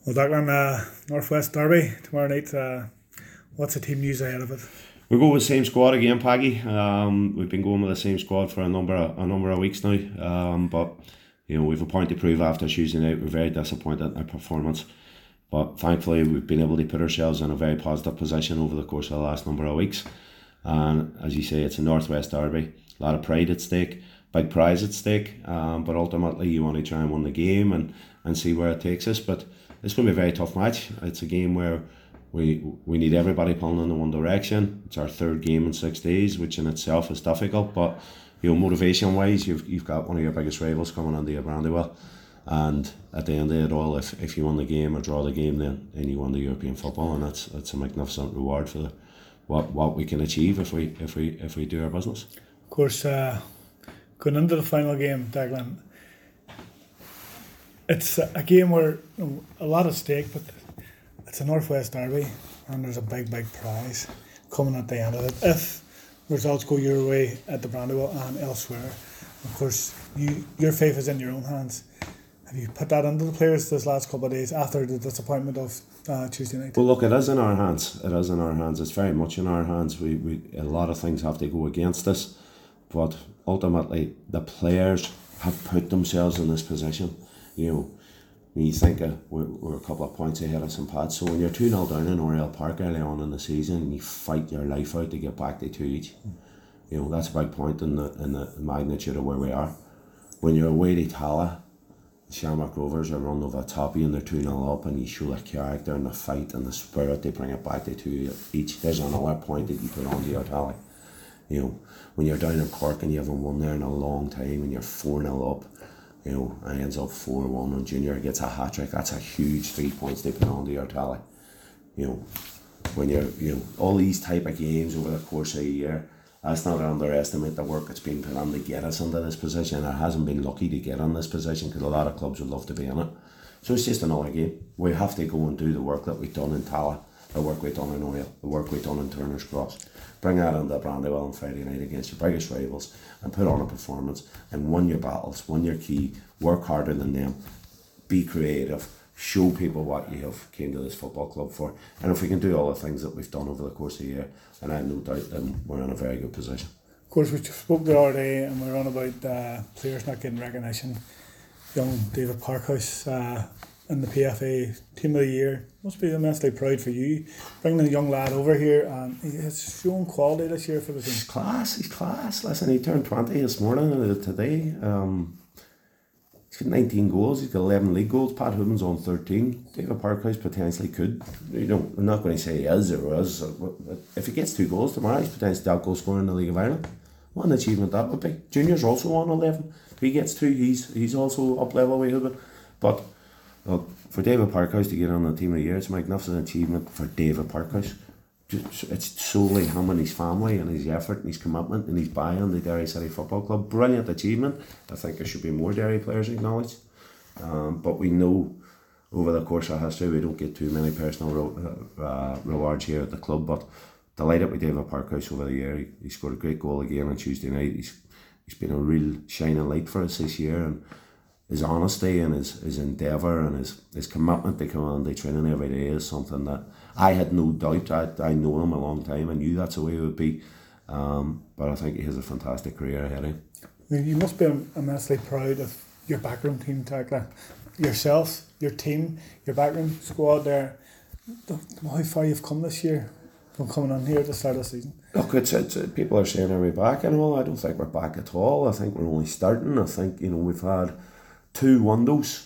Well, Declan, Northwest Derby tomorrow night. What's the team news ahead of it? We go with the same squad again, Paggy. We've been going with the same squad for a number of weeks now. But we've a point to prove after Tuesday night. We're very disappointed in our performance, but thankfully we've been able to put ourselves in a very positive position over the course of the last number of weeks. And as you say, it's a Northwest Derby. A lot of pride at stake, big prize at stake. But ultimately, you want to try and win the game and see where it takes us. But it's going to be a very tough match. It's a game where we need everybody pulling in the one direction. It's our third game in 6 days, which in itself is difficult. But motivation wise, you've got one of your biggest rivals coming into your Brandywell, and at the end of it all, if you win the game or draw the game, then you won the European football, and that's a magnificent reward for what we can achieve if we do our business. Of course, going into the final game, Declan, it's a game where a lot at stake, but it's a Northwest Derby, and there's a big prize coming at the end of it. If results go your way at the Brandywell and elsewhere, of course, your fate is in your own hands. Have you put that into the players this last couple of days after the disappointment of Tuesday night? Well, look, it is in our hands. It's very much in our hands. We a lot of things have to go against us, but ultimately the players have put themselves in this position. When you think we're a couple of points ahead of St. Pat's, so when you're 2-0 down in Oriel Park early on in the season and you fight your life out to get back to 2 each, that's a big point in the magnitude of where we are. When you're away to Tala, Shamrock Rovers are running over the top of you and they're 2-0 up, and you show the character and the fight and the spirit to bring it back to 2 each. There's another point that you put onto your tally. When you're down in Cork and you haven't won there in a long time and you're 4-0 up, and ends up 4-1 and Junior gets a hat-trick, that's a huge 3 points to put onto your tally. When you're, all these type of games over the course of a year, let's not underestimate the work that's been put on to get us into this position. It hasn't been lucky to get in this position because a lot of clubs would love to be in it. So it's just another game. We have to go and do the work that we've done in Tala, the work we've done in Oriel, the work we've done in Turner's Cross. Bring that into Brandywell on Friday night against your biggest rivals and put on a performance and win your battles, win your key, work harder than them, be creative, show people what you have came to this football club for. And if we can do all the things that we've done over the course of the year, and I have no doubt then we're in a very good position. Of course, we spoke the other day and we were on about players not getting recognition. Young David Parkhouse in the PFA Team of the Year. Must be immensely proud for you bringing the young lad over here, and he has shown quality this year for the team. He's class. Listen, he turned 20 this morning today. He's got 19 goals, he's got 11 league goals. Pat Hoodman's on 13. David Parkhouse potentially could. I'm not going to say he is or is. If he gets 2 goals tomorrow, he's potentially that goal scorer in the League of Ireland. What an achievement that would be. Junior's also on 11. If he gets 2, he's also up level with Hoodman. But for David Parkhouse to get on the Team of the Year, it's a magnificent achievement for David Parkhouse. It's solely him and his family and his effort and his commitment and his buy-in to Derry City Football Club. Brilliant achievement. I think there should be more Derry players acknowledged. But we know over the course of history we don't get too many personal rewards here at the club. But delighted with David Parkhouse over the year. He scored a great goal again on Tuesday night. He's been a real shining light for us this year, and his honesty and his endeavour and his commitment to come on to training every day is something that I had no doubt. I know him a long time. I knew that's the way it would be. But I think he has a fantastic career ahead of him. You must be immensely proud of your backroom team, Tekla. Yourself, your team, your backroom squad there. How far you've come this year from coming on here at the start of the season. Look, it's people are saying, are we back and all? I don't think we're back at all. I think we're only starting. I think we've had 2 windows,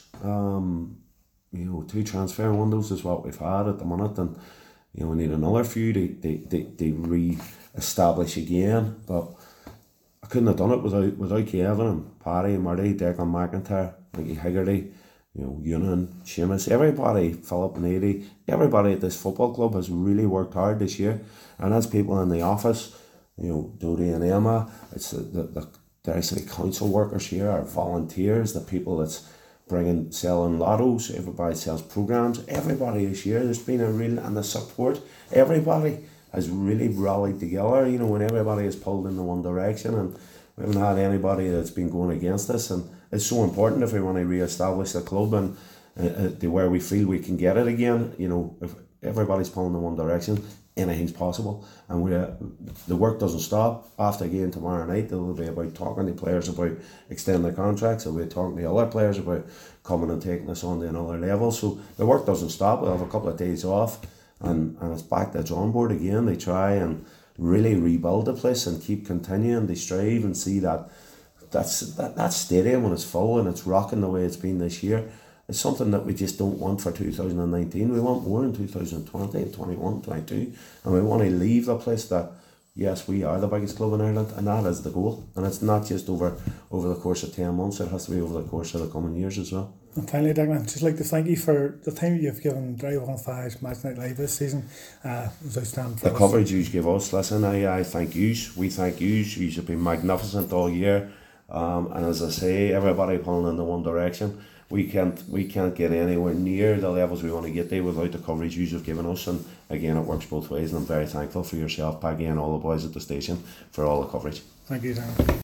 2 transfer windows is what we've had at the minute, and we need another few to re-establish again. But I couldn't have done it without Kevin and Paddy and Marty, Declan McIntyre, Mickey Higgerty, Ewan, Seamus, everybody, Philip and Eddie, everybody at this football club has really worked hard this year, and as people in the office, Dodie and Emma, it's the Derry City Council workers here, our volunteers, the people that's selling lottos, everybody sells programmes, everybody this year, there's been a real, and the support, everybody has really rallied together, when everybody is pulled in the one direction, and we haven't had anybody that's been going against us, and it's so important if we want to re-establish the club, and to where we feel we can get it again. You know, if everybody's pulling in one direction, anything's possible. And the work doesn't stop. After again tomorrow night, it'll be about talking to players about extending their contracts. We'll be talking to other players about coming and taking us on to another level. So the work doesn't stop. We'll have a couple of days off, and it's back to the drawing board again. They try and really rebuild the place and keep continuing. They strive and see that that stadium, when it's full and it's rocking the way it's been this year, it's something that we just don't want for 2019. We want more in 2020, 21, 22, and we want to leave the place that, yes, we are the biggest club in Ireland, and that is the goal. And it's not just over the course of 10 months, it has to be over the course of the coming years as well. And finally, Declan, just like to thank you for the time you've given Derry 105's Match Night Live this season. It was outstanding for the coverage you give us, listen, I thank you. We thank you. You have been magnificent all year. And as I say, everybody pulling in the one direction. We can't get anywhere near the levels we want to get there without the coverage you have given us. And again, it works both ways, and I'm very thankful for yourself, Paggy, and all the boys at the station for all the coverage. Thank you, Declan.